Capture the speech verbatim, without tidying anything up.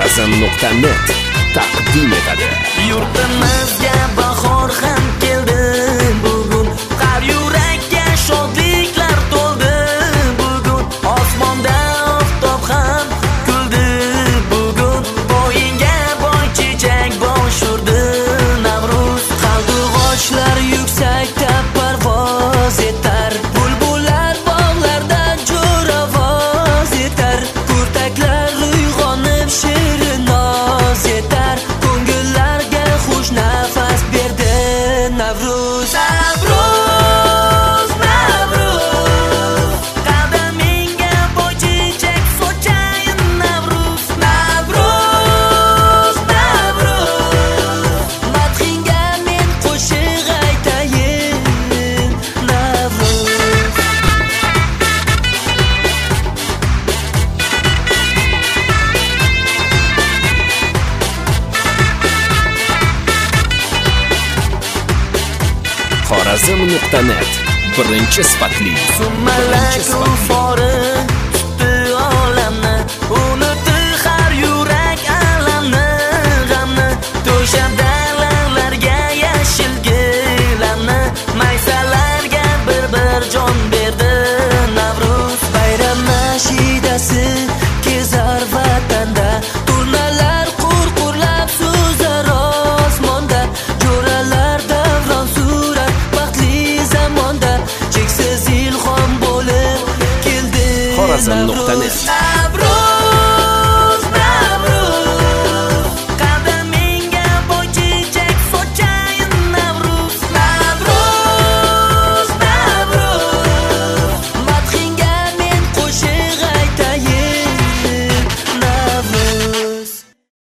xorazm nuqta net taqdim etadi. Yurtimizga bahor ham keldi bugun, har yurakka shodliklar to'ldi bugun, osmonda oftob ham kuldi bugun, bo'yinga boy chechak bosh urdi Navruz, qaldirg'ochlar yuksakda parvoz etar, bulbullar bog'larda jo'ravoz etar, kurtaklar uyg'onib shirin noz etar, ko'ngillarga xush nafas berdi Navruz. Navruz, Navruz, qadamingga boy chechak sochayin Navruz. Navruz, Navruz, madhingga men qo'shiq aytayin Navruz. xorazm nuqta net birinchi sifatli Sumalak fori